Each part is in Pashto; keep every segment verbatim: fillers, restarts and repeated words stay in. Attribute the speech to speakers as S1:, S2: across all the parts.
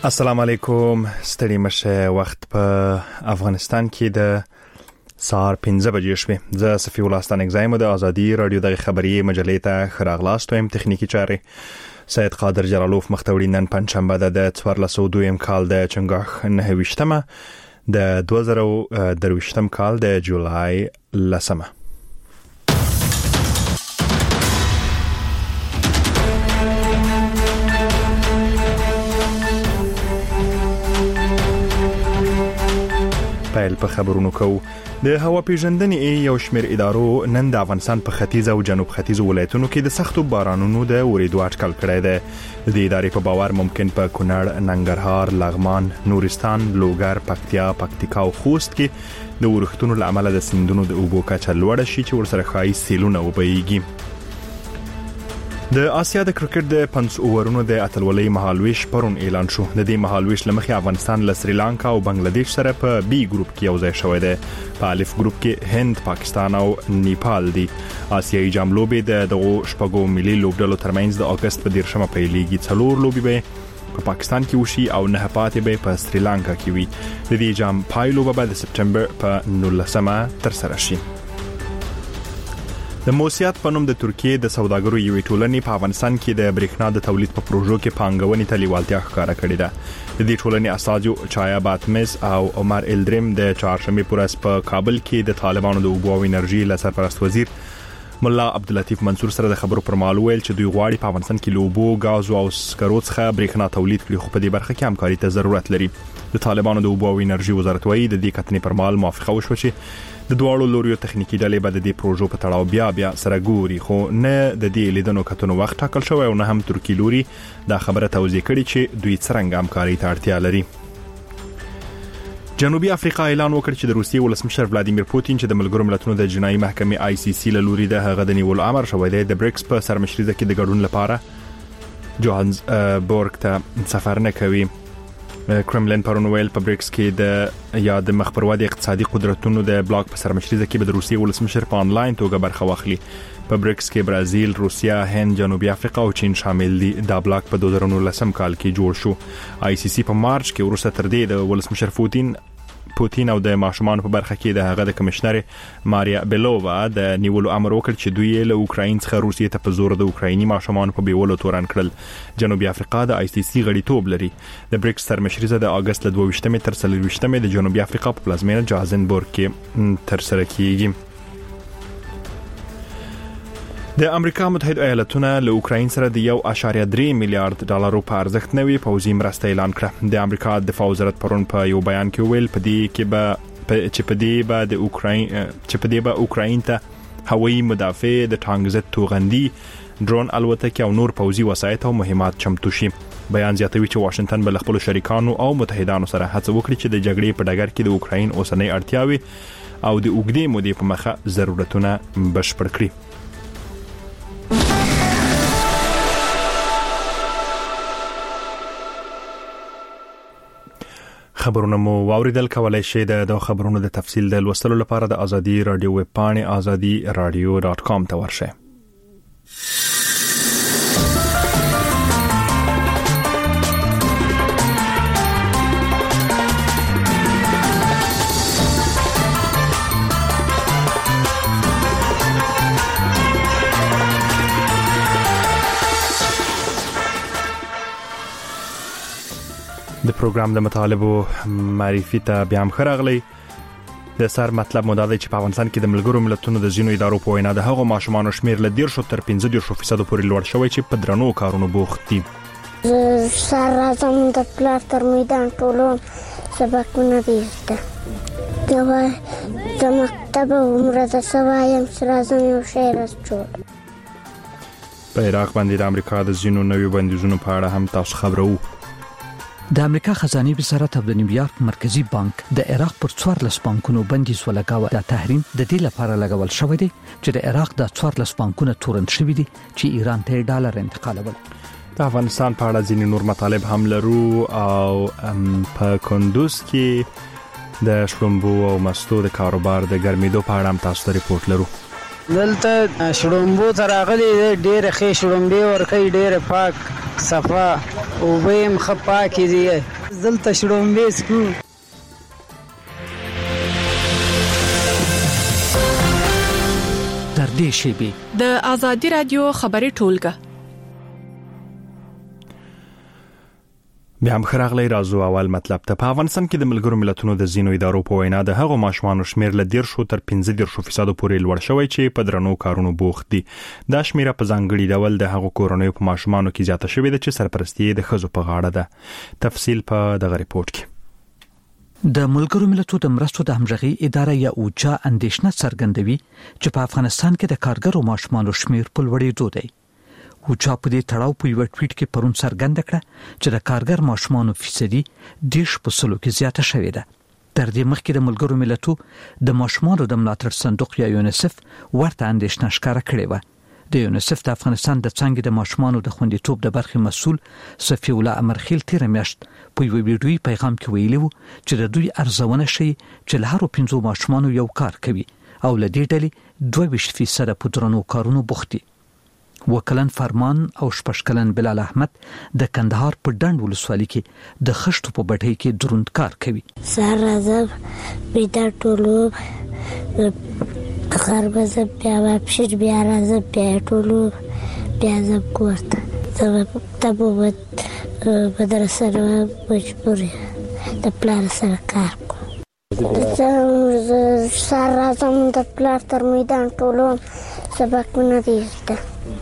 S1: السلام علیکم. ستړي مشه. وخت په افغانستان کې د سهار پنځه بجې شوې. زه صفي الله ستان اگزایم د ازادي رادیو د خبري مجلې ته خراغلاست ويم. تخنیکی چاري سید قادر جلالوف مختوری نن پنځشنبه د څوارلس سوه دویم کال د چنګاخ نه وشتمه د دوه زره درویشتم کال د جولای لسمه. پیل په خبرونو کو. د هوا پیژندنې یو شمېر ادارو نن د افغانستان په ختیځ او جنوب ختیځ ولایتونو کې د سختو بارانونو د وریدو اټکل کړی دی. د ادارې په باور ممکن په کونړ، ننګرهار، لغمان، نورستان، لوګر، پکتیا، پکتیکا او خوست کې د ورښتونو لامل د سیندونو د اوبو کچه لوړه شي چې ورسره خایي سیلونه وبهیږي. د آسیا د کرکټ د پنځه اوورونو د اتلولۍ مهالویش پرون اعلان شو. د دې مهالویش لمخې افغانستان له سریلانکا او بنگلاديش سره په بي ګروپ کې یو ځای شوی دی. په الف ګروپ کې هند، پاکستان او نیپال دي. آسیایي جام لوبې د دغو شپږو ملي لوبډلو ترمنځ د اگست په دیرشمه پیلېږي. څلور لوبې به په پاکستان کې وشي او نه پاتې به په سریلانکا کې وي. د دې جام پایلو به د سپټمبر په نولسمه تر سره شي. د موسیات په نوم د ترکیه د سوداګرو یوې ټولنې په افغانستان کې د برېښنا د تولید په پروژو کې پانګونې ته لیوالتیا ښکاره کړې ده. د دې ټولنې اساسیو چایا باتمس او عمر الدریم د چهارشنبه پر ورځ په کابل کې د طالبانو د اوبو او انرژي له سرپرست وزیر مولا عبداللطیف منصور سره د خبرو پر مهال ویل چې دوی غواړي په افغانستان کې لوبو، غاز او سکرو څخه برېښنا تولید کړي، خو په دې برخه کې همکاري ته ضرورت لري. د طالبانو د اوبو او انرژي وزارت وايي د دې کتنې پر مهال موافقه وشوه چې د دواړو لوريو تخنیکی ډلې به د دې پروژو په تړاو بیا بیا سره ګوري، خو نه د دې لیدنو کتنو وخت ټاکل شوی او نه هم ترکی لوري دا خبره توضیح کړي چې دوی څنګه همکاري ته اړتیا لري. جنوبي افریقا اعلان وکړ چې د روسیې ولسمشر ولادیمیر پوتین چې د ملګرو ملتونو د جنایي محکمې آی سی سی له لوري د هغه د نیولو امر شوی دی د بریکس په سرمشريزه کې د ګډون لپاره جوهانسبورګ ته سفر نه کوي. کرملین پرون ویل په بریکس کې د یا د مخبروادي اقتصادي قدرتونو د بلاک په سرمشريزه کې به د روسیې ولسمشر په انلاین توګه برخه واخلي. په بریکس کې برازیل، روسیا، هند، جنوبي افریقا او چین شامل دي. دا بلاک په دوه زره نولسم کال کې جوړ شو. آی سی سی په مارچ کې وروسته تر دې د ولسمشر پوتین پوتین او د ماشومان په برخه کې د هغه د کمشنر ماریا بیلووا د نیولو امر وکړ چې دوی له اوکراین څخه روسیې ته په زور د اوکرایني ماشومان په بیولو تورن کړل. جنوبي افریقا د آی سی سی غړیتوب لري. د بریکس سرمشريزه د اگست له دوه ویشتمې تر څلور ویشتمې د جنوبي افریقا په پلازمینه جوهانسبورګ کې تر سره کیږي. د امریکا متحده ایالاتونو له اوکراین سره د یو اشاریه درې میلیارډ ډالرو په ارزښت نوې پوځي مرسته اعلان کړه. د امریکا دفاع وزارت پرون په یو بیان کې ویل په دې کې به چې په دې به د اوکراین چې په دې به اوکراین ته هوایي مدافع، د ټانک ضد توغندي، ډرون الوتکې او نور پوځي وسایط او مهمات چمتو شي. بیان زیاتوي چې واشنگټن به خپل شریکانو او متحدانو سره هڅه وکړي چې د جګړې په ډګر کې د اوکراین اوسنۍ اړتیاوي او د اوږدې مودې په مخه ضرورتونه بشپړ کړي. خبرونه مو واوریدل. کولای شئ د خبرونو د تفصیل د لوستلو لپاره د ازادي رادیو ویب پاڼې ازادي رادیو ډاټ کام ته ورشئ. د پروګرام د مطالبو معرفي ته بیا هم خراغلی. د سر مطلب مو دا دی چې په افغانستان کې د ملګرو ملتونو د ځینو ادارو په وینا د هغو ماشومانو شمیر له دېرشو تر پنځه دېرشو فیصدو پورې لوړ شوی چې په درنو کارونو بوخت دي.
S2: سر راځم د پلار تر میدان ټولو سبقونه دي زده د د مکتب عمره د سوایم راځم یو شعر جوړ.
S1: په عراق باندې د امریکا د ځینو نویو بندیزونو په اړه هم تاسو خبرو.
S3: د امریکا خزانه وزارت او د نیویارک مرکزی بانک د عراق پر څوارلس بانکونو بندیز ولګاوه. دا تحریم د دې لپاره لګول شوی دی چې د عراق د څوارلس بانکونو تورن شوی دي چې ایران ته ډالر انتقالول.
S1: د افغانستان په اړه ځینې نور مطالب هم لرو او په کندوز کې د شړومبو او مستو د کاروبار د ګرمېدو په اړه هم تاسو ته ریپورت لرو.
S4: دلته شړومبو تر راغلي ډېر ښه شړومبې ورکوي، ډېر پاک صفا وبیم خپا کیږي دلته شړومبې سکو.
S3: در دې شیبې
S5: د آزادي رادیو خبري ټولګه
S1: بیا هم خراغلی رازو اول مطلب ته. په افغانستان کې د ملګرو ملتونو د ځینو ادارو په وینا د هغو ماشومانو شمیر له دیرشو تر پنځه دیرشو فیصدو پورې لوړ شوی چې په درنو کارونو بوخت دي. دا شمیره په ځانګړي ډول د هغو کورنیو په ماشومانو کې زیاته شوې ده چې سرپرستی د ښځو په غاړه ده. تفصیل په دغه ریپورت کې.
S3: د ملګرو ملتونو د مرستو د همغږي اداره یا اوچا اندیشنه څرګندوي چې په افغانستان کې د کارګرو ماشومانو شمیر په لوړېدو دی. اوچا په دې تړاو په یو ټویټ کې پرون څرګنده کړه چې د کارګر ماشومانو فیصدي دیش په سلو کې زیاته شوې ده. تر دې مخکې د ملګرو ملتونو د ماشومانو د ملاتړ صندوق یا یونیسف ورته اندیشنه ښکاره کړې و. د یونیسف د افغانستان د څنګه د ماشومانو د خوندیتوب د برخې مسؤل صفی الله امرخیل تیر میاشت په یو ویډیوي پیغام کې ویلي وو چې د دوی ارزونه شي چې له هرو پنځو ماشومانو یو کار کوي او له دې ډلې دوه ویشت فیصد په درنو کارونو بوخت دي. وکلن فرمان او شپشکلن بلال احمد د کندهار په ډنډ ولسوالۍ کې د خښتو په بټۍ کې دروند کار کوي.
S2: سهار راځم بیدار ټولو غربه زب بیا واپشیر بیا راځم بیا ټولو بیا زب کورته تبو مدرسه نه مجبورې د پلار سره کار کوم. سهار راځم د پلار تر میدان ټولو سبقونه دې زده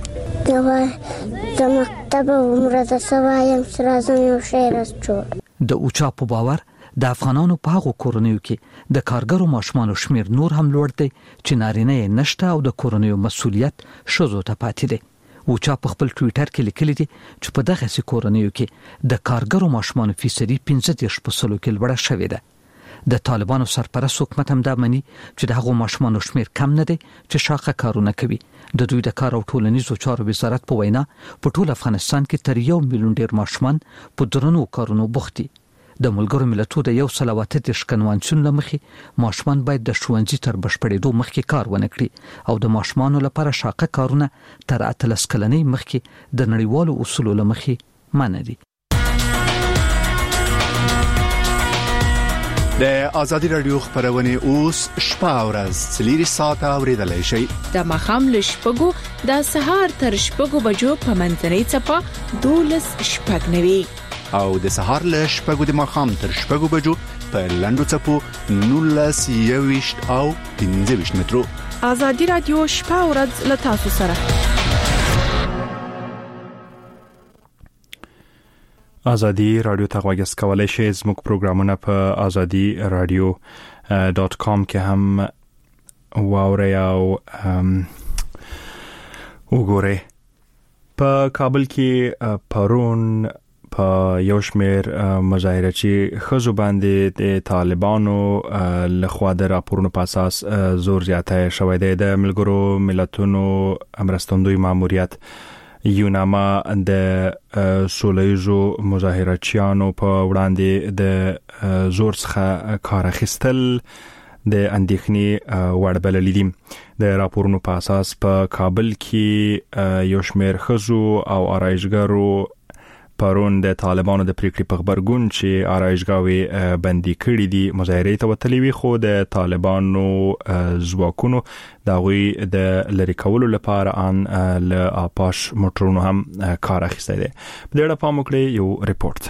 S2: د مکتب عمره د سوایم راځم یو شی راځو.
S3: د اوچا په باور د افغانانو په هغو کورنیو کې د کارګرو ماشومانو شمیر نور هم لوړ دی چې نارینه یې نشته او د کورنیو مسؤلیت ښځو ته پاتې دی. اوچا په خپل ټویټر کې لیکلي دي چې په دغه کورنیو کې د کارګرو ماشومانو فیصدي پنځه دیرش په سلو کې لوړه شوې ده. د طالبانو سرپرست حکومت هم دا مني چې د هغو ماشومانو شمیر کم نه دی چې شاقه کارونه کوي. د دوی د کار او ټولنیزو چارو وزارت په وینا په ټول افغانستان کې تر یو میلیون ډیر ماشومان په درنو کارونو بوخت دي. د ملګرو ملتونو د یو سل او اته دیرش کنوانسیون له مخې ماشومان باید د ښوونځي تر بشپړېدو مخکې کار ونه کړي او د ماشومانو لپاره شاقه کارونه تر اتلس کلنۍ مخکې د نړیوالو اصولو له مخې منع دي.
S6: د آزادي رادیو خبرونه اوس شپه او ورځ څلور ساعته اوریدلای شئ.
S5: د مخام له شپږو د سهار تر شپږو بجو په منځنۍ چپه دولس شپږ نوي
S6: او د سهار له شپږو د مخام تر شپږو بجو په لندو چپو نولس یويشت او پنځه ویشت مترو.
S5: آزادي رادیو شپه او ورځ له تاسو سره.
S1: آزادي رادیو ته غوږ کولای شئ. زموږ پروګرامونه په آزادي رادیو ډاټ کام کې هم واورئ او وګورئ. په کابل کې پرون په یو شمېر مظاهرچی ښځو باندې د طالبانو لخوا د راپورونو په اساس زور زیاتی شوی دی. د ملګرو ملتونو مرستندوی ماموریت یوناما د سوله‌ییزو مظاهرچیانو په وړاندې د زور څخه کار اخیستل د اندېښنې وړ بللي دي. د راپورونو په اساس په کابل کې یو شمېر ښځو او آرایشګرو پرون د طالبانو د پریکړې په خبرګون چې آرایشګاوې بندي کړې دي مظاهرې ته وتلي وي، خو د طالبانو ځواکونو د هغوی د لرې کولو لپاره ان له آپاش موټرونو هم کار اخیستی دی. په دې اړه پام وکړئ. یو ریپورت.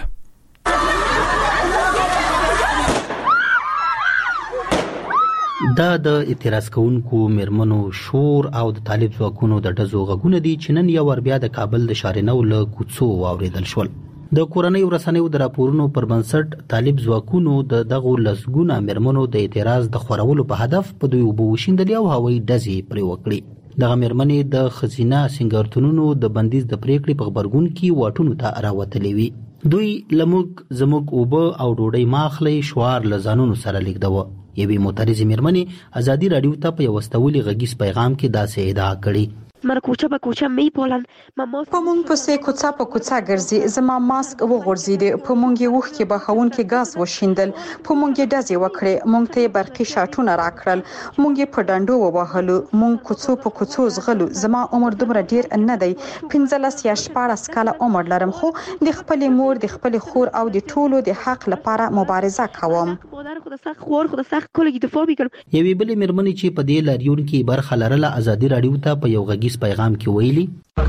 S7: دا د اعتراض کوونکو میرمنو شور او د طالب ځواکونو د ډزو غږونه دي چې نن یو ور بیا د کابل د شارنو له کوڅو واوریدل شول. د کورنۍ ورسنیو د راپورونو پر بنسټ طالب ځواکونو د دغو لسګونه میرمنو د اعتراض د خورولو په هدف په دوی وبوشیندلې او هوایي ډزې پرې وکړي. دغه میرمنې د خزینه سنگارتونونو د بندیز د پریکړې په خبرګون کې واټونو ته راوتلې وي. دوی لموږ زموږ اوبه او ډوډۍ ماخلي شوار لزانونو سره لیکدوه. یوې معترضې میرمنې ازادي رادیو ته په یو استولي غږیز پیغام کې داسې ادعا کړې.
S8: من کوچه به کوچه میپالن
S9: په مونږ پسې کوڅه په کوڅه ګرځي زما ماسک وغورځید په مونږ یو کې به خون کې غاز وشیندل په مونږ ډزې وکړې مونږ ته برقي شاټونه راکړل مونږ په ډنډو ووهلو مونږ کوڅو په کوڅو زغلو زما عمر دومره ډیر نه دی پنځلس یا شپږ کاله عمر لرم خو د خپل مور د خپل خور او د ټولو د حق لپاره مبارزه کوم
S8: مادر خود سخت خور خود سخت کولګي دفاع وکړم
S7: یوې بلې مېرمنې چې په دې لاریون کې برخه لرله ازادي رادیو ته په یو غږیز پیغام کې ویلي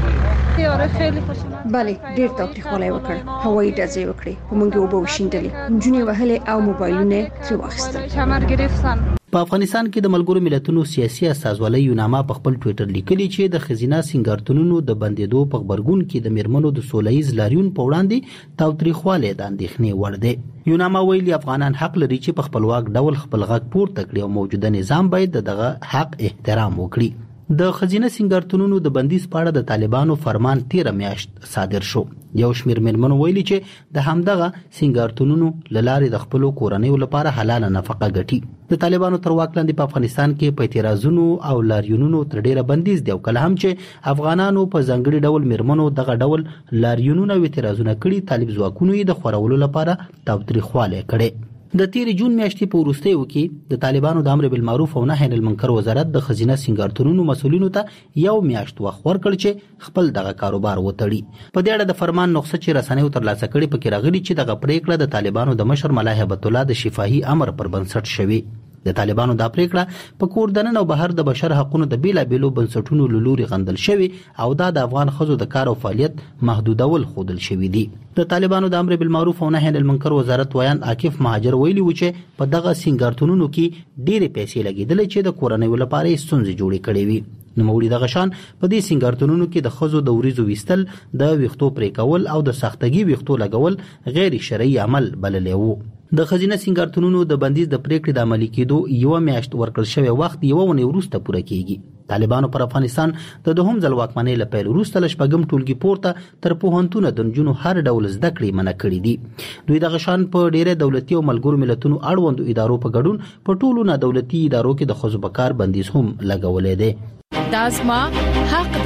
S10: بله ډیر تاوتریخوالی وکړ هوایي ډزې وکړې په موږ اوبه وشیندلې نجونې وهلې او موبایلونه ترې واخیستل
S7: په افغانستان کې د ملګرو ملتونو سیاسي استازولۍ یوناما په خپل ټوئیټر لیکلي چې د خزینه سنگارتونونو د بندیدو په خبرګون کې د میرمنو د سولهییز لاریون په وړاندې تاوتریخوالی د اندېښنې وړ دی یوناما ویلي افغانان حق لري چې په خپلواک ډول خپل غږ پورته کړي او موجوده نظام باید دغه حق احترام وکړي د خزینه سنگارتونونو د بندیز په اړه د طالبانو فرمان تیر میاشت صادر شو یو شمېر میرمنو ویلي چې د همدغه سنگارتونونو لارې د خپل کورنیو لپاره حلاله نفقه ګټي د طالبانو تر واک لاندې په افغانستان کې په اعتراضونو او لاریونونو تر ډیره بندیز دی او کله هم چې افغانانو په ځانګړي ډول میرمنو دغه ډول لاریونونه او اعتراضونه کړي طالب ځواکونو یې د خورولو لپاره تاوتریخوالی کړي د تیر جون میاشتې په وروستیو کې د طالبانو د امر بالمعروف او نهي عن المنکر وزارت د خزینه سنگارتونونو مسولینو ته یو میاشت وخت ورکړ چې خپل دغه کاروبار وتړي په دې اړه د فرمان نسخه چې رسنیو ترلاسه کړي پکې راغلي چې دغه پریکړه د طالبانو د مشر ملا هیبت الله د شفاهي امر پر بنسټ شوی د طالبانو د پریکړه په کور دننه او بهر د بشر حقوقو د بیلا بیلو بنسټونو لوري غندل شوی او دا د افغان خزو د کار او فعالیت محدودول خودل شوی دی د طالبانو د امر بالمعروف او نهي عن المنکر وزارت ویان عاکف مهاجر ویلي و چې په دغه سنگارتونونو کې ډېرې پیسې لګیدل چې د کورنیو لپاره ستونزې جوړې کړې وي نوموړي دغه شان په دې سنگارتونونو کې د خزو د وریزو وستل د ویختو پرې کول او د سختګي ویختو لګول غیر شرعي عمل بللی وو د خزینه سنگارتونونو د بندیز د پریکړې د عملي کېدو یو میاشت ورکړل شوی وخت یو ونې وروسته پوره کیږي طالبانو پر افغانستان د دوهم ځل واکمنۍ لپاره وروسته له شپږم ټولګي پورته تر پوهنتونه د نجونو هر ډول زده کړې منع کړې دي دوی دغه شان په ډیره دولتي او ملګرو ملتونو اړوندو ادارو په ګډون په ټولو نه دولتي ادارو کې د خزو په کار بندیز هم لګولې دي
S5: دا زما حق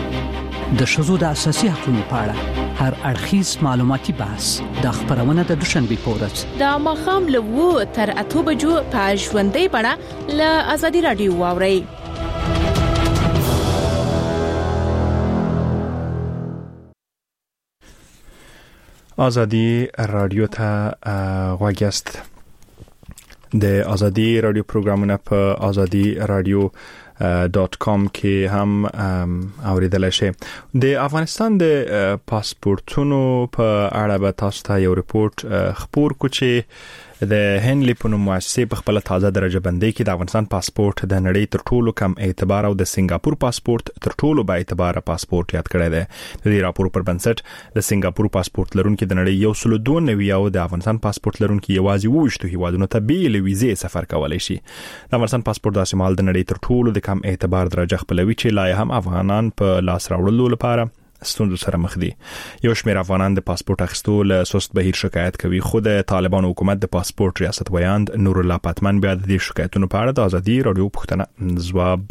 S5: دی
S3: د شذو د اساسي حقوقو په اړه هر اړخیز معلوماتي بحث د خبرونه د دوشنبه پورز
S5: د مخام له وو تر اته بجو په ژوندۍ بڼه له ازادي رادیو واوري
S1: ازادي رادیو ته غواګست د ازادي رادیو پروګرامونه په ازادي رادیو ډاټ کام کې هم اوریدل شي د افغانستان د پاسپورتونو په اړه به تاسو ته یو ریپورت خبر کو چې د هنلي په نوم مؤسسې په خپل تازه درجه بندۍ کې د افغانستان پاسپورت د نړۍ تر ټولو کم اعتبار او د سنگاپور پاسپورت تر ټولو با اعتبار پاسپورت یاد کړی دی د دې راپور پر بنسټ د سنگاپور پاسپورت لرونکو د نړۍ یو سل دوه نوي او د افغانستان پاسپورت لرونکو یوازې وښتو هیوادونو ته بیل ویزې سفر کولای شي د افغانستان پاسپورت د شمال د نړۍ تر ټولو د کم اعتبار درجه خپلوي چې لا هم افغانان په لاس راوړلو لپاره ستونزو سره مخ دي یو شمېر افغانان د پاسپورت اخیستو له سست بهیر شکایت کوي خو د طالبانو حکومت د پاسپورت ریاست ویاند نور الله پاتمن بیا د دې شکایتونو په اړه د ازادي رادیو پوښتنه ځواب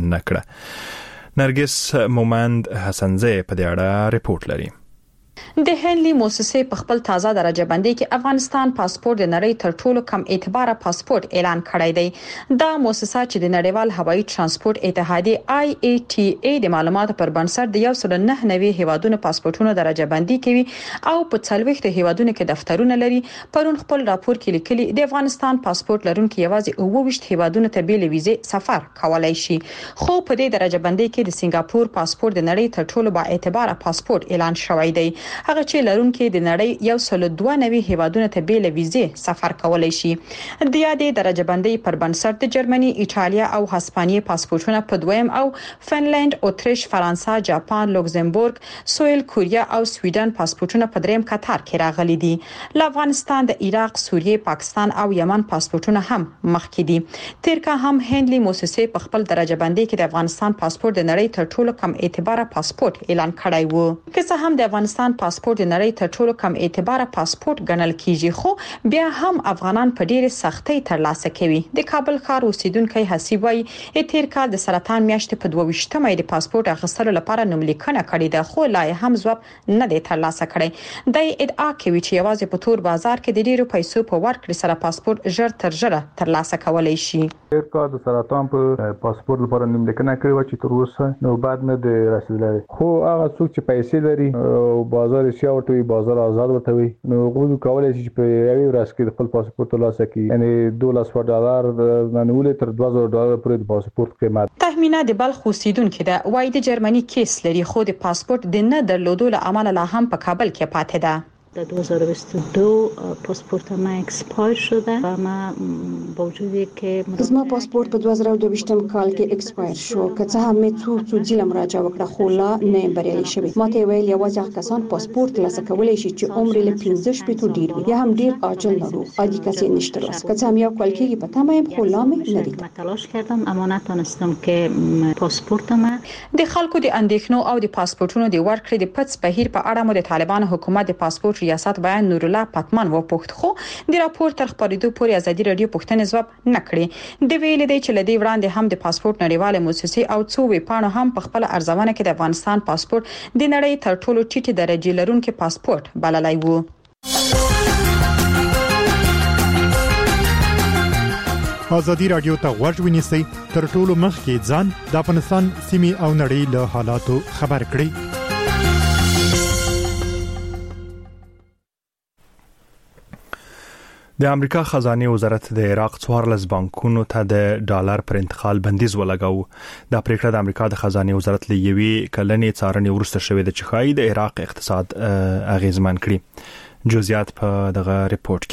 S1: نکړه نرګس مومند حسنزه په دې اړه ریپورت لري
S9: د هنلي مؤسسې په خپل تازه درجه بندۍ کې افغانستان پاسپورت د نړۍ تر ټولو کم اعتبار پاسپورت اعلان کړی دی دا مؤسسه چې د نړیوال هوایي ترانسپورت اتحادیه آی ای ټی ای د معلوماتو پر بنسټ د یو سل نه نوي هیوادونو پاسپورتونو درجه بندي کوي او په څلوېښت هیوادونو کې دفترونه لري پرون خپل راپور کې لیکلي د افغانستان پاسپورت لرونکي یوازې اوه ویشت هیوادونو ته بیل ویزې سفر کولای شي خو په دې درجه بندۍ کې د سنگاپور پاسپورت د نړۍ تر ټولو با اعتبار پاسپورت اعلان شوی دی هغه چې لرونکي د نړۍ یو سل دوه نوي هیوادونو ته بیل ویزې سفر کولای شي د یادې درجه بندۍ پر بنسټ د جرمني ایټالیا او هسپانیې پاسپورتونه په دویم او فنلند اتریش فرانسه جاپان لوکزمبورګ سویل کوریا او سویډن پاسپورتونه په دریم قطار کې راغلي دي له افغانستان د عراق سوریه پاکستان او یمن پاسپورتونه هم مخکې دي ترکا هم هنلي مؤسسې په خپل درجه بندۍ کې د افغانستان پاسپورت د نړۍ تر ټولو کم اعتبار پاسپورت اعلان کړی وو که څه هم د افغانستان پاسپورت د نړۍ تر ټولو کم اعتبار پاسپورت ګڼل کیږي، خو بیا هم افغانان په ډېر سختۍ ترلاسه کوي. د کابل ښار اوسیدونکو حسیب وایي تیر کال د سرطان میاشتې په دوه ویشتمه د پاسپورت اخیستلو لپاره نوملیکنه کړې ده، خو لا هم ځواب نه دی ترلاسه کړی. د ادعا کوي چې یوازې په تور بازار کې د ډیرو پیسو په ورکړې سره پاسپورت ژر تر ژره ترلاسه کولای شي.
S11: تیر کال د سرطان په پاسپورت لپاره نوملیکنه کړې و چې تر اوسه نو بعد نه دی رسیدلی، خو هغه څوک چې پیسې لري او بازار یې شاوټ وي، بازار آزاد ورته وي، نو غوښتل کولای شي چې په یوې ورځ کې خپل پاسپورت ترلاسه کړي. یعنی دولس ډالر نه نیولې تر دوه زره ډالر پورې د پاسپورت قیمت.
S9: تهمینه د بلخ اوسیدونکو ده، وايي د جرمني کیس لري، خو د پاسپورت د نه درلودو له امله لا هم په کابل کې پاتې ده.
S12: در دو هزار و بیست و دو پاسپورت ما اکسپایر شده و ما با وجودی که
S10: زما پاسپورت په دوه زره و دوه ویشتم کال کې اکسپایر شو، که څه هم مې څو څو ځله مراجعه وکړه خو لا نه بریالي شوی. ماته ویل یوازې هغه کسان پاسپورت ترلاسه کولی شي چې عمر یې پنځه شپېته ډیر وي یا هم ډیر عاجل ناروغ، عادي کس یې نشته ترلاسه. که څه هم یو کال کېږي په تمه یم خو لا مې نه دی.
S12: تلاش کردم اما نتونستم که پاسپورت ما.
S9: د خلکو د اندېښنو او د پاسپورتونو د ورکړې د پڅ بهیر په اړه مو د طالبان حکومت د پاسپورت ریاست بیان نور الله پتمن و پوښت، خو د راپور تر خبرېدو پورې ازادي رادیو پوښتنې ځواب نه کړې. د ویل دی چې لدی وړاندې هم د پاسپورت نړیواله مؤسسې او څو ویبپاڼو هم په خپل ارزونه کې د افغانستان پاسپورت د نړۍ تر ټولو ټیټه درجه لرونکي پاسپورت بللای وو.
S13: ازادي رادیو ته غوږ ونیسئ، تر ټولو مخکې ځان د افغانستان سیمې او نړۍ له حالاتو خبر کړئ.
S1: د امریکا خزانه وزارت د عراق څوارلس بانکونو ته د ډالر پر انتقال بندیز ولګاو. دا پریکړه د امریکا د خزانه وزارت له یوې کلنې څارنې وروسته شوې ده چې ښایي د عراق اقتصاد اغیزمن کړي. جزئیات په دغه ریپورت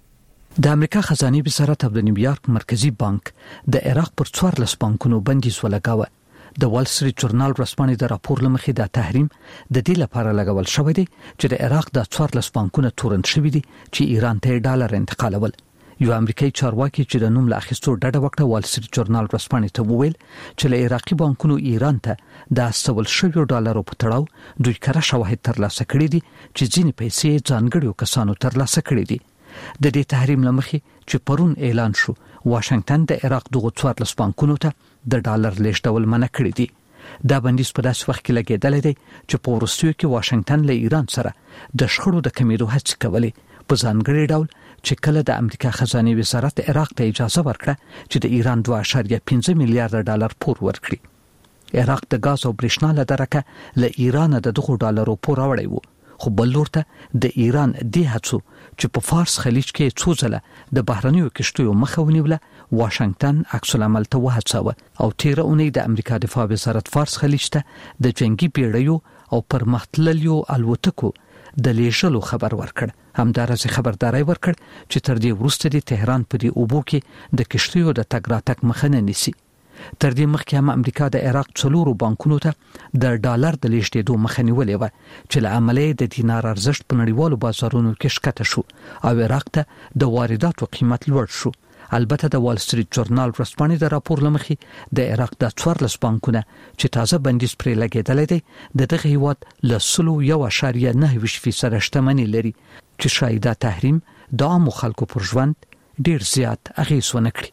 S1: کې.
S3: د امریکا خزانه وزارت د نیویارک مرکزی بانک د عراق پر څوارلس بانکونو بندیز ولګاوه. د وال سټریټ جورنال ورځپاڼې د راپور لمخې د تحریم د دې لپاره لګول شوی دی چې د عراق د څوارلس بانکونو تورن شوی دي چې ایران ته ډالر انتقالول. یو امریکایي چارواکي چې د نوم له اخیستو ډډه وکړه وال سټریټ جورنال ورځپاڼې ته وویل چې له عراقي بانکونو ایران ته د استول شویو ډالرو په تړاو دوی کره شواهد ترلاسه کړي دي چې ځینې پیسې ځانګړو کسانو ترلاسه کړي دي. د دې تحریم لمخې چې پرون اعلان شو، واشنگټن د عراق دغه څوارلس بانکونو ته د ډالر لیږدول منع کړی دی. دا بندیز په داسې وخت کې لګیدل دی چې په وروستیو کې واشنگټن له ایران سره د شخړو د کمیدو هڅې کولې، په ځانګړي ډول چې کله د امریکا خزانه وزارت عراق ته اجازه ورکړه چې د ایران دوه اعشاریه پنځه میلیارډ ډالر پور ورکړي. عراق د غاز او برېښنا له درکه له ایران د دغه ډالرو پور راوړی وو، خو بل لورته د ایران د هڅو چې په فارس خلیج کې څو ځله د بهرنیو کشتیو مخه ونیوله، واشنگټن عکس العمل ته وهڅاوه او تیر اونۍ د امریکا دفاع وزارت فارس خلیج ته د جنگي پیړیو او پرمختللیو الوتکو د لیږلو خبر ورکړ. همدارس خبرداري ورکړ چې تر دې وروسته د تهران په دی اوبو کې د کشتیو د تګ راتګ مخه نه نیسي. تر دې مخکې هم امریکا د عراق څلورو بانکونو ته د ډالر د لیږدېدو مخه نیولې وه چې له امله د دینار ارزښت په نړیوالو بازارونو کې ښکته شو او عراق ته د وارداتو قیمت لوړ شو. البته د وال سټریټ جورنال ورځپاڼې د راپور لمخې د عراق د څوارلس بانکونه چې تازه بندیز پرې لګېدلی دی د دغه هیواد له سلو یو اعشاریه نهه ویشت فیصده شتمني لري چې شاید دا تحریم د عامو خلکو پر ژوند ډیر زیات اغېز ونه کړي.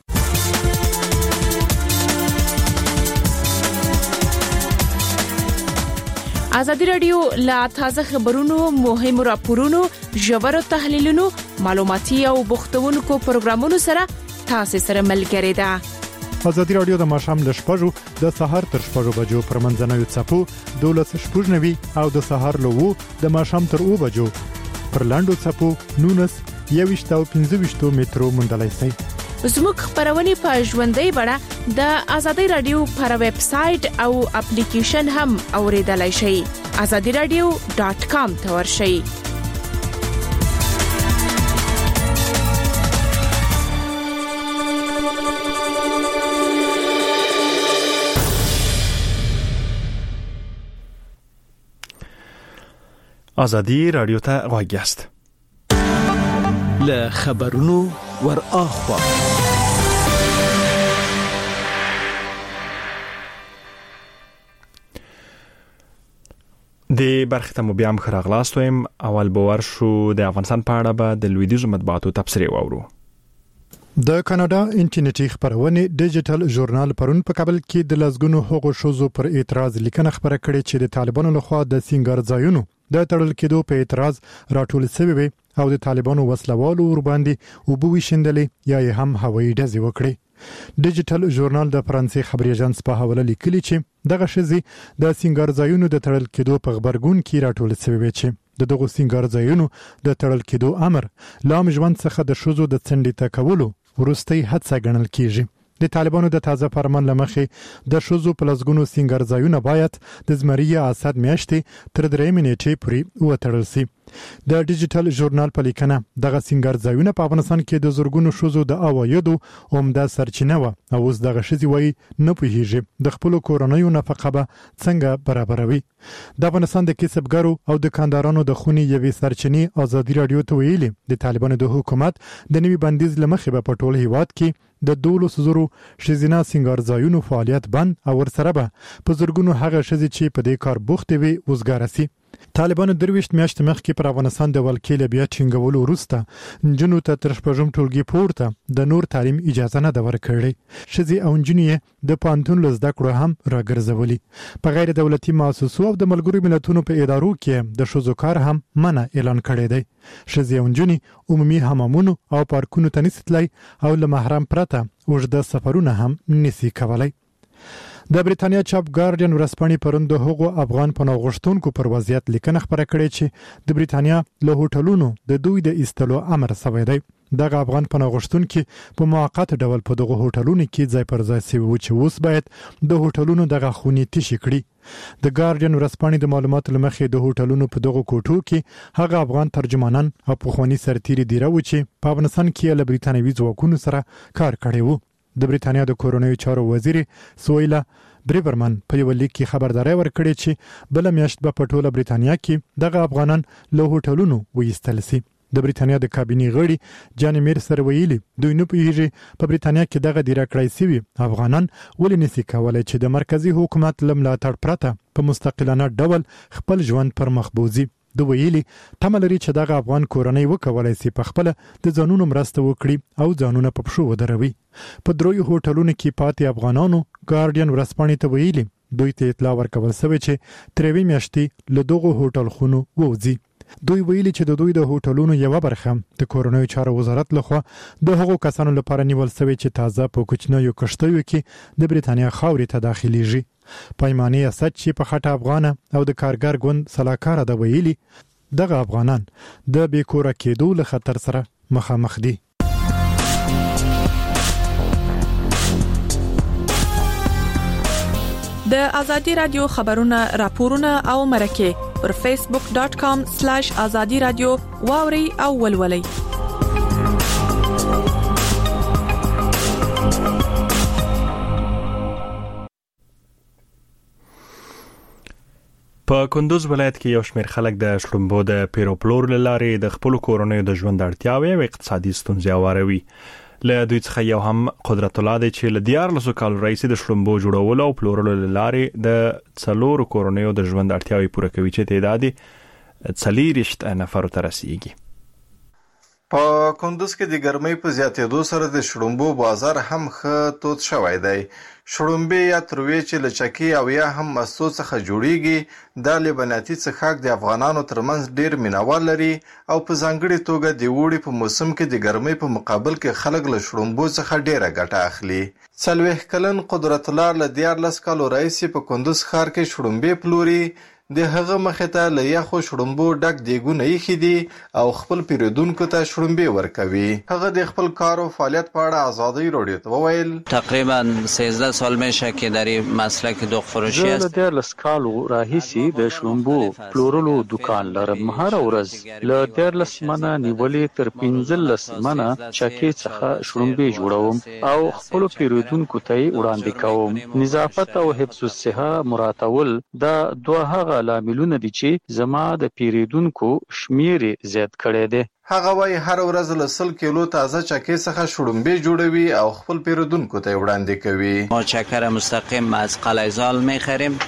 S5: ازادي رادیو لا تازه خبرونو، مهمو راپورونو، ژورو تحلیلونو، معلوماتي او بوختونکو پروګرامونو سره تاسو سره ملګری ده.
S13: ازادي رادیو د ماښام ل شپږو د سهار تر شپږو بجو پر منځنوي څپو دولس شپږ نوي او د سهار له وو د ماښام تر اوه بجو پر لاندو څپو نونس یويشت او پنځه ویشت مترو موندلای شئ.
S5: زموږ خبرونه په ژوندۍ بڼه د ازادي رادیو پر ویب سټ او اپلیکیشن هم اوریدلای شئ. azadi radio dot com ته ورشئ.
S1: ازادي رادیو ته غوږ یاست.
S14: له خبرونو ور اخوا
S1: د برخه ته بیا هم خراغلاست ويم اول باور شو د افغانستان په اړه به د لویدیزو مطبوعاتو تبصره واورو.
S13: د کاناډا انټرنیټي خبرونه ډیجیټل ژورنال پرون په کابل کې د لزګونو حقوقو شوزو پر اعتراض لیکنه خبره کړې چې د طالبانو لخوا د سنگار ځایونو د تړل کېدو په اعتراض راټول شوی او د طالبانو وسلوالو ور باندې او بوي شندلې یا هم هوایي ډزې وکړي. ډیجیټل ژورنال د فرانسې خبري اژانس په حواله لیکلي چې دغه شزي د سنگار ځایونو د تړل کېدو په خبرګون کې راټول شوی چې د دغه سنگار ځایونو د تړل کېدو امر لام ژوند څخه د شوزو د څنډې تکولو ورستۍ هڅه ګڼل کیږي. د طالبانو د تازه فرمان لمخې د شوزو پلسګونو سنگار ځایونه باید د زمری اسد میاشتې تر درې منېټې پورې وټړل شي. د ډیجیټل ژورنال په لیکنه دغه سنگار ځایونه په افغانستان کې د زورګونو شوزو د اوایدو عمده سرچینه و او اوس دغه شزي وای نه پوهیږي د خپل کورونیو نفقه به څنګه برابروي. د افغانستان د کسبګرو او د کاندارانو د خوني یوې سرچینې ازادي رادیو ته ویلي د طالبانو د حکومت د نوي بندیز لمخې په ټول هیواد کې د دولس زرو شزینا سنگار ځایونو فعالیت بند او ورسره به په زورګونو هغه شزي چې په دې کار بوخت وي وزګارسي. طالبانو درويشت میاشتې مخکې پر افغانستان د ولکې بیا ټینګولو وروسته جنو ته تر شپږم ټولګي پورته د نور تعلیم اجازه نه د ورکړې. شزي او جنې د پانتون لزده کړو هم راګرځولي. په غیر دولتي مؤسسو او د ملګرو ملتونو په ادارو کې د شوزو کار هم منع اعلان کړی دی. شزي او جنې عمومي حمامونو او پارکونو ته نسیتلای او له محرم پرته اوږده سفرونه هم نسی کولای. د بریتانیا چاپ ګارډین ورسپانې پرون د هغو افغان پناه غوښتونکو پر وضعیت لیکنه خبره کړې چې د بریتانیا له هوټلونو د دوی د ایستلو امر شوی دی. دغه افغان پناه غوښتونکو په موقت ډول په دغه هوټلونو کې ځای پر ځای شوی و چې اوس باید د هوټلونو دغه خونې تشي کړي. د ګارډین ورسپانې د معلوماتو لمخې د هوټلونو په دغه کوټو کې هغه افغان ترجمانان او پخوانی سرتیري دیره و چې په افغانستان کې له بریتانوي ځواکونو سره کار کړی وو. د بریتانیا د کورونیو چارو وزیر سویلا بریورمن په یو لیک کې خبرداري ورکړې چې بل میاشت به په ټوله بریتانیا کې دغه افغانان له هوټلونو وایستل شي. د بریتانیا د کابینې غړي جان میر سره ویلي دوی نه پیږي په بریتانیا کې دغه ډیره کړای سوي افغانان ولې نسی کولای چې د مرکزی حکومت لملا تړ پرته په مستقلانه ډول خپل ژوند پر مخ بوزي. د ویلي تملري چې دغه افغان کورنۍ وکولای شي په خپل د ځانونو مرسته وکړي او ځانونه په پښو ودروي. په دروي هوټلونو کې پاتې افغانانو ګارډین ورسپانې ته ویلي دوی ته اطلاع ورکول شوی چې تروي میاشتې له دغه هوټل خونو ووځي. دوی ویلي چې د دوی د هوټلونو یو برخه د کورونیو چارو وزارت لخوا د هغو کسانو لپاره نیول شوی چې تازه په کوچنیو کشتیو کې د بریتانیا خاورې ته داخليږي. پایمانی اسد چې په خټه افغان او د کارګر ګوند سلاکار د ویلي دغه افغانان د بیکوره کېدو له خطر سره مخامخ دي.
S5: د ازادي رادیو خبرونه راپورونه او مرکه پر فیسبوک ډاټ کام سلیش ازادي رادیو واوري او ولولي.
S1: په کندوز ولایت کې یو شمېر خلک د شړومبو د پیروپلور لارې د خپل کورونیو د ژوند اړتیاوې او اقتصادي ستونزې واروي. له دوی څخه یو هم قدرت الله دی چې له دیار لسو کال رئیس د شړومبو جوړولو او پلورلو لارې د څلور کورونیو د ژوند اړتیاوې پوره کوي چې تعداد څلوېښت نفر ته رسیږي.
S15: په کندوز کې د ګرمۍ په زیاتېدو سره د شړومبو بازار هم ښه تود شوی دی. شړومبې یا تروې چې له چکی او یا هم مستو څخه جوړیږي دا لبنیاتي څښاک د افغانانو ترمنځ ډیر مینوال لري او په ځانګړي توګه د اوړي په موسم کې د ګرمۍ په مقابل کې خلک له شړومبو څخه ډیره ګټه اخلي. څلوېښت کلن قدرت الله له دیارلس کالو راهیسې په کندوز ښار کې شړومبې پلوري. د هغه مخې ته له یخو شړومبو ډک دیګونه ایښي دي او خپل پیرودونکو ته شړومبې ورکوي. هغه د خپل کار او فعالیت په اړه ازادي رادیو ته وویل
S16: تقریبا سیزده سال میشه که در این مسلک دوغ فروشی است.
S17: زه له دیارلس کالو راهیسې د شړومبو پلورلو دکان لرم. هر ورځ له دیارلس منه نیولې تر پنځلس منه چکې څخه شړومبې جوړوم او خپل پیرودونکو ته یې وړاندې کوم. نظافت او حفظ الصحه مراعاتول دا دوه هغه لاملونه دي چې زما د پیریدونکو شمیر زیات کړي دي.
S15: هغه وايي هر ورځ له سل کیلو تازه چکې څخه شړومبې جوړوي او خپل پیرودونکو ته وړاندې کوي.
S16: ما چکر مستقیم از قلعه زال میخریم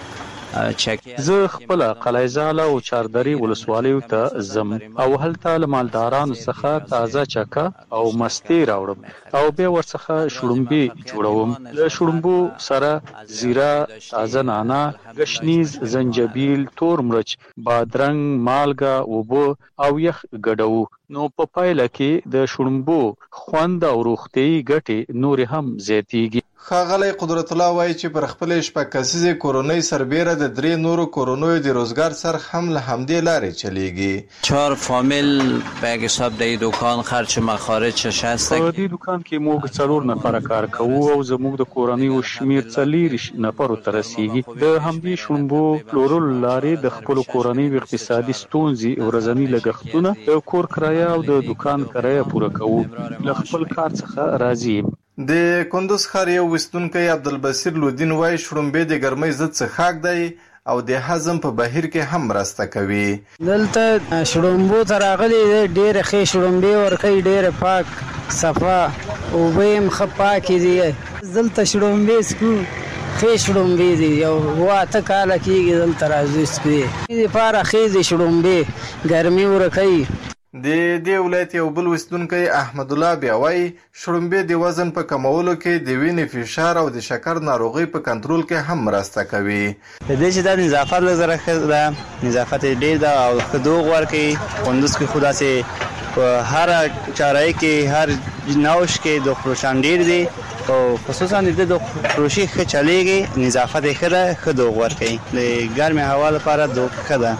S17: زه خپل قلعه‌زاله او چاردري ولسوالیو ته زم او هلته له مالدارانو څخه تازه چکه او مستي راوړم او بیا ورڅخه شړومبې جوړوم. له شړومبو سره زیره، تازه نانا، ګشنیز، زنجبیل، تور مرچ، بادرنګ، مالګه، اوبه او یخ ګډوو. نو په پایله کې د شړومبو خوند او روغتیايي ګټې نور هم زیاتیږي.
S15: ښاغلی قدرت الله وایي چې پر خپلې شپږ کسیزې کورنۍ سربیره د درې نورو کورنیو د روزګار سرخ هم له همدې لارې چلیږي.
S16: چهار فامیل به حساب د دکان خرچ مخارجش هست.
S17: په دې دکان کې موږ څلور نفر کار کوو او زموږ د کورنیو شمیر څلور نفرو ته رسیږي. د همدې شړومبو پلورلو لارې د خپل کورنیو اقتصادي ستونزې او ورځني لګښتونه د کور کرایه او د دکان کرایه پوره کوو. له خپل کار څخه راضي یم.
S15: د کندوز ښار یو ویستونکی عبدالبصیر لودین وایي شړومبې د ګرمۍ ضد څښاک دی او د هضم په بهیر کې هم مرسته کوي.
S4: دلته شړومبو ته راغلي ډېرې ښې شړومبې ورکوي، ډېرې پاک صفا اوبه یې ښه پاکې دي. دلته شړومبې څښو، ښې شړومبې دي. یو اوه اته کاله کېږي دلته راځو څښو یې. دې دپاره ښې دي شړومبې، ګرمي ورکوي.
S15: د دې ولایت یو بل ویستونکی احمد الله بیا وایي شړومبې د وزن په کمولو کې د وینې فشار او د شکر ناروغۍ په کنټرول کې هم مرسته کوي.
S18: د دې چې دا نظافت لږ زره ښه ده، نظافت یې ډېر ده او ښه دوغ ورکوي. کندوز کې خو داسې په هره چارهیي کې هر نوش کې د فروشان ډېر دي او خصوصا د دوغ فروشي ښه چلیږي، نظافت یې ښه ده، ښه دوغ ورکوي. د ګرمې هوا لپاره دوغ ښه ده.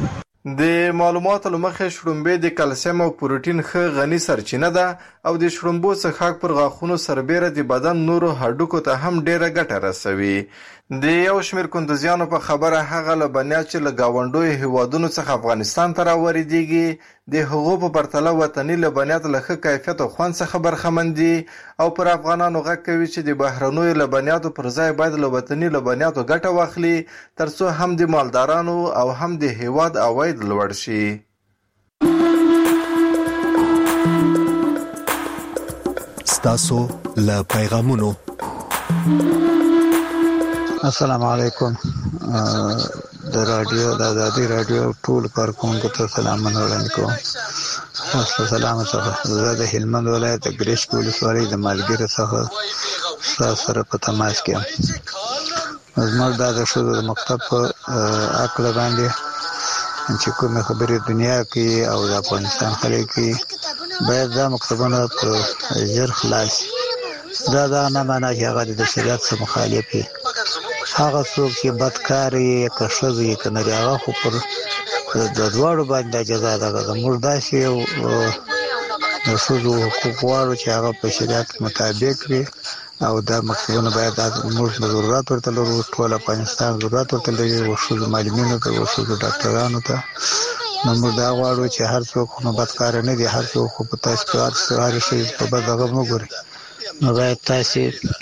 S15: د معلوماتو له مخې شړومبې د کلسیم او پروټین ښه غني سرچینه ده او د شړومبو څښاک پر غاښونو سربیره د بدن نورو هډوکو ته هم ډیره ګټه رسوي. د یو شمېر کندوزیانو په خبره هغه لبنیات چې له ګاونډیو هیوادونو څخه افغانستان ته راوریدېږي د هغو په پرتله وطني لبنیات له ښه کیفیت او خوند څخه برخمن دي او پر افغانانو غږ کوي چې د بهرنیو لبنیاتو پر ځای باید له وطني لبنیاتو ګټه واخلي ترڅو هم د مالدارانو او هم د هیواد عواید لوړ شي.
S19: ستاسو له پیغامونو.
S20: السلام علیکم. د رادیو د آزادي رادیو ټول کارکونکو ته سلامونه وړاندې کوم. تاسو سلام څخه زه د هلمند ولایت د ګریشک ولسوالۍ د مالګیره څخه سره په تماس کې یم. زموږ دا د ښځو د مکتب په عقله باندې چې کومې خبرې دنیا کې او د افغانستان خلک کې باید دا مکتبونه په ژر خلاص. دا دا نه معنا چې هغه د شریعت سره مخالف وي. هغه څوک چې بدکار یې که ښځه یې که نري هغه خو پر د دواړو باندې جزا ده. زموږ داسې یو د ښځو حقوق غواړو چې هغه په شریعت مطابق وي او دا مکتبونه باید موږ ضرورت ورته لرو، ټول افغانستان ضرورت ورته لري، ښځو معلمینو ته، ښځو ډاکټرانو ته. نو موږ دا غواړو چې هر څوک خو بدکاره نه دي، هر څوک خو په تاسو په هر شي په بد هغه مه ګورئ. نو باید تاسې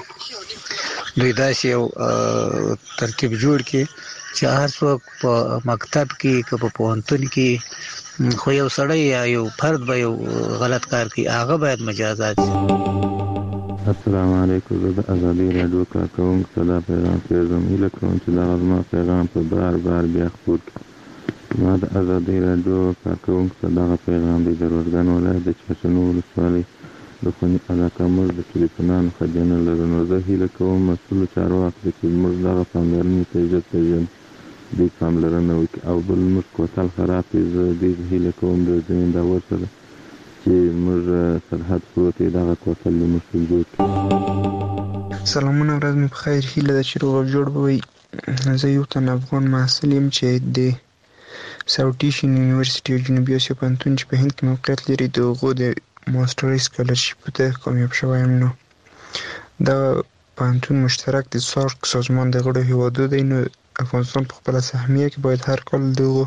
S20: دوی داسې یو ترتیب جوړ کړي چې هر څوک په مکتب کې که په پوهنتون کې خو یو سړی یا یو فرد به یو غلط کار کوي هغه باید مجازات شي.
S21: السلام علیکم. زه د آزادي راډیو کارکوونکی ته دا پیغام پرېږدم. هیله کوم چې دغه زما پیغام په بار بار بیا خپور کړي. ما د آزادي راډیو کارکوونکو ته دغه پیغام دی. د روزګان ولایت د چشنو ولسوالۍ د خوني علاقه موږ د ټلیفونانو خدمه لرو. نو زه هیله کوم مسؤلو چارواکو چې موږ دغه پاملرنې ته ژر تر ژر دوی پاملرنه وکړي او بل موږ کوتل خراب دی. زه دې هیله کوم د زمین داور سره چې موږ سرحد پروت دی دغه کوتل دې موږ جوړ کړي.
S22: سلامونه، ورځ مو په خیر. هیله ده چې روغ جوړ به وي. زه یو تن افغان محصل یم چې د ساوث ایشین یونیورسيټي او جنوبي اسیا پوهنتون چې په هند کې موقعیت لري د هغو د ماسترۍ سکالرشپ ته کامیاب شوی یم. نو دا پوهنتون مشترک د سارک سازمان د غړو هیوادو دی. نو افغانستان په خپله سهمیه کې باید هر کال دغو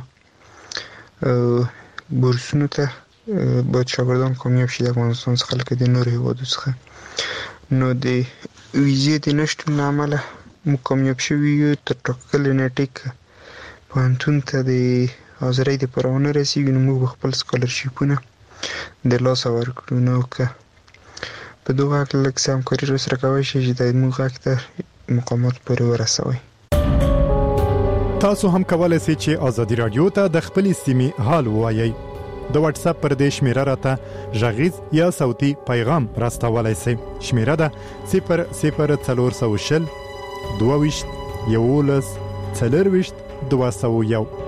S22: بورسونو ته باید شاګردان کامیاب شي د افغانستان څخه لکه د نورو هیوادو څخه. نو د ویزې د نشتون له امله موږ کامیاب شوي یو تر ټاکلې نیټې که پوهنتون ته د حاضرۍ دپاره ونه رسېږي نو موږ به خپل سکالرشیپونه د لاسه ورکړو. نو که په دغه هکله لږ څه همکاري راسره کوی شئ چې د موږ غږ ته مقاماتو پورې ورسوئ.
S13: تاسو هم کولای شئ چې ازادي رادیو ته د خپل سیمې حال ووایي. د واتس اپ پر دې شمیره راته غږیز یا صوتي پیغام راستولای شئ. شمیره ده صفر صفر څلور سوه شل دوه ویشت یولس څلور ویشت دوه سوه یو.